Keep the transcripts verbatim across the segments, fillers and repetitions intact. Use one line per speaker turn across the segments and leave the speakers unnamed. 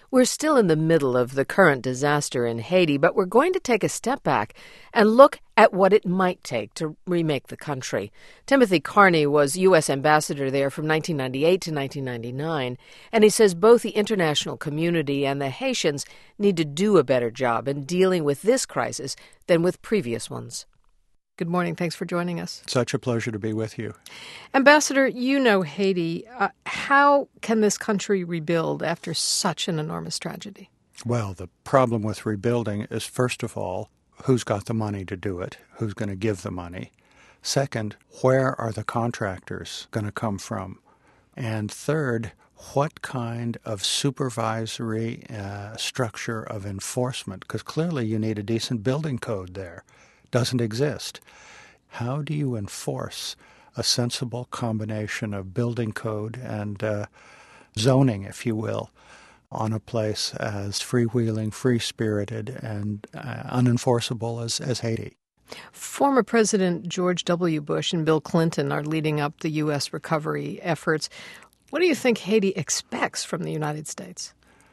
We're still in the middle of the current disaster in Haiti, but we're going to take a step back and look at what it might take to remake the country. Timothy Carney was U S ambassador there from nineteen ninety-eight to nineteen ninety-nine, and he says both the international community and the Haitians need to do a better job in dealing with this crisis than with previous ones. Good morning. Thanks for joining us.
Such a pleasure to be with you.
Ambassador, you know Haiti. Uh, how can this country rebuild after such an enormous tragedy?
Well, the problem with rebuilding is, first of all, who's got the money to do it? Who's going to give the money? Second, where are the contractors going to come from? And third, what kind of supervisory uh, structure of enforcement? Because clearly you need a decent building code there. Doesn't exist. How do you enforce a sensible combination of building code and uh, zoning, if you will, on a place as freewheeling, free-spirited, and uh, unenforceable as, as Haiti?
Former President George W. Bush and Bill Clinton are leading up the U S recovery efforts. What do you think Haiti expects from the United States?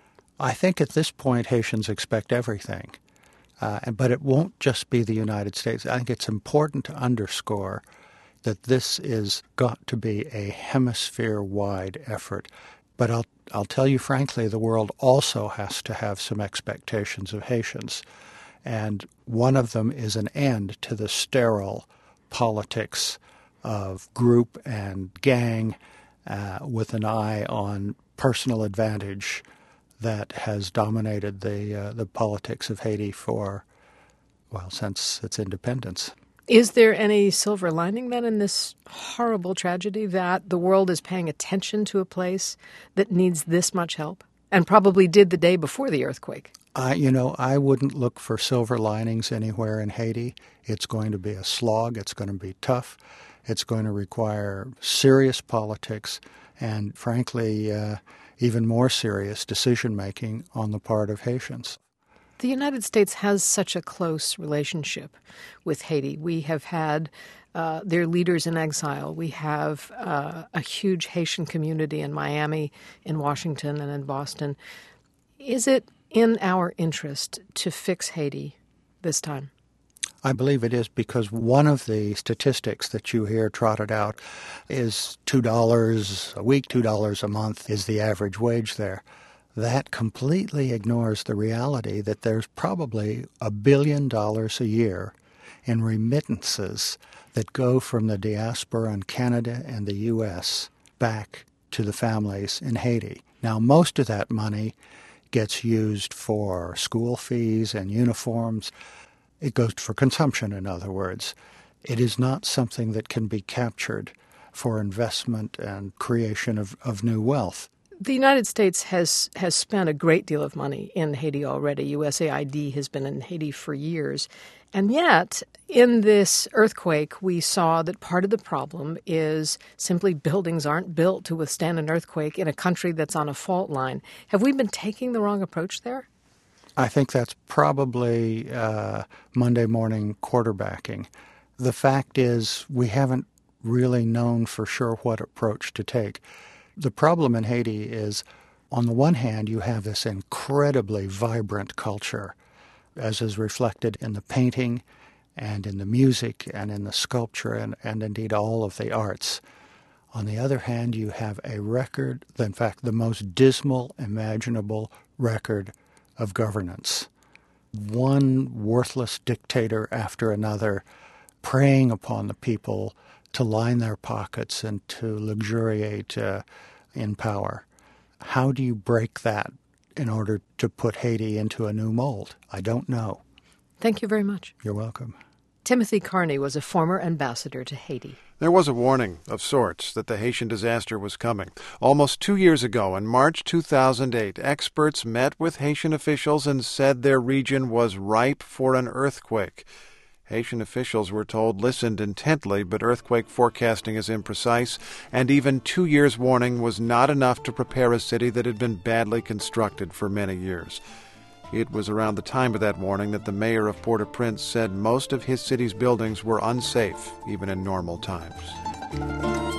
I think at this point Haitians expect everything. Uh, but it won't just be the United States. I think it's important to underscore that this is got to be a hemisphere-wide effort. But I'll I'll tell you frankly, the world also has to have some expectations of Haitians. And one of them is an end to the sterile politics of group and gang uh, with an eye on personal advantage that has dominated the uh, the politics of Haiti for, well, since its independence.
Is there any silver lining then in this horrible tragedy, that the world is paying attention to a place that needs this much help, and probably did the day before the earthquake?
Uh, you know, I wouldn't look for silver linings anywhere in Haiti. It's going to be a slog. It's going to be tough. It's going to require serious politics and, frankly, uh, even more serious decision-making on the part of Haitians.
The United States has such a close relationship with Haiti. We have had uh, their leaders in exile. We have uh, a huge Haitian community in Miami, in Washington, and in Boston. Is it in our interest to fix Haiti this time?
I believe it is, because one of the statistics that you hear trotted out is two dollars a week, two dollars a month is the average wage there. That completely ignores the reality that there's probably a billion dollars a year in remittances that go from the diaspora in Canada and the U S back to the families in Haiti. Now, most of that money gets used for school fees and uniforms. It goes for consumption, in other words. It is not something that can be captured for investment and creation of, of new wealth.
The United States has, has spent a great deal of money in Haiti already. U S A I D has been in Haiti for years. And yet, in this earthquake, we saw that part of the problem is simply buildings aren't built to withstand an earthquake in a country that's on a fault line. Have we been taking the wrong approach there?
I think that's probably uh, Monday morning quarterbacking. The fact is, we haven't really known for sure what approach to take. The problem in Haiti is, on the one hand, you have this incredibly vibrant culture, as is reflected in the painting and in the music and in the sculpture and, and indeed all of the arts. On the other hand, you have a record, in fact, the most dismal imaginable record of governance. One worthless dictator after another preying upon the people to line their pockets and to luxuriate uh, in power. How do you break that in order to put Haiti into a new mold? I don't know.
Thank you very much.
You're welcome.
Timothy Carney was a former ambassador to Haiti.
There was a warning of sorts that the Haitian disaster was coming. Almost two years ago, in March two thousand eight, experts met with Haitian officials and said their region was ripe for an earthquake. Haitian officials, were told, listened intently, but earthquake forecasting is imprecise, and even two years' warning was not enough to prepare a city that had been badly constructed for many years. It was around the time of that warning that the mayor of Port-au-Prince said most of his city's buildings were unsafe, even in normal times.